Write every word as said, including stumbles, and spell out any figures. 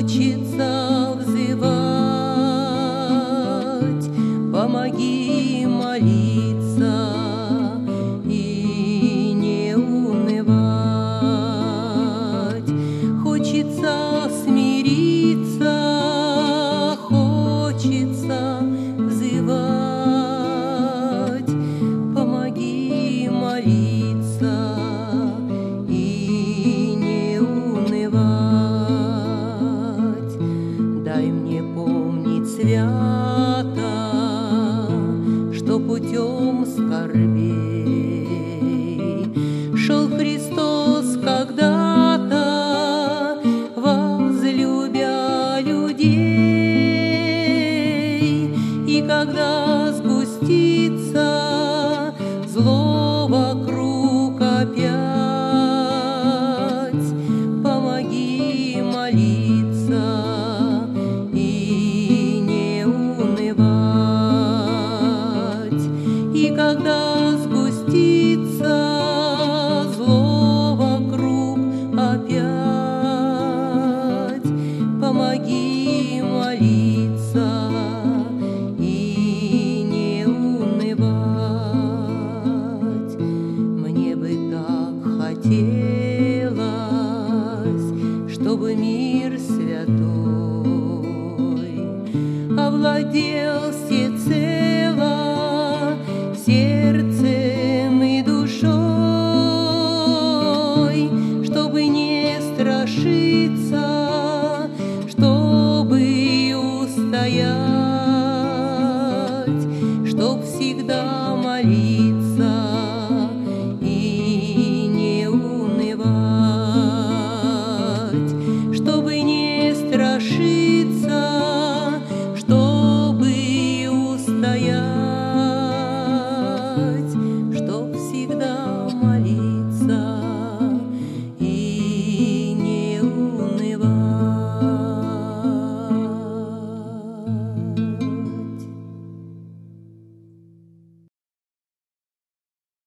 хочется взывать, помоги молиться и не унывать. Хочется смириться, хочется взывать, помоги молиться и не унывать. Дай мне помнить свято, что путем скорбей шел Христос когда-то, возлюбя людей. И когда сгустится зло вокруг опять, помоги молиться и не унывать. И когда сгустится зло вокруг опять, помоги молиться и не унывать. Мне бы так хотелось, чтобы мир святой овладел всецело сердцем и душой, чтобы не страшиться, чтобы устоять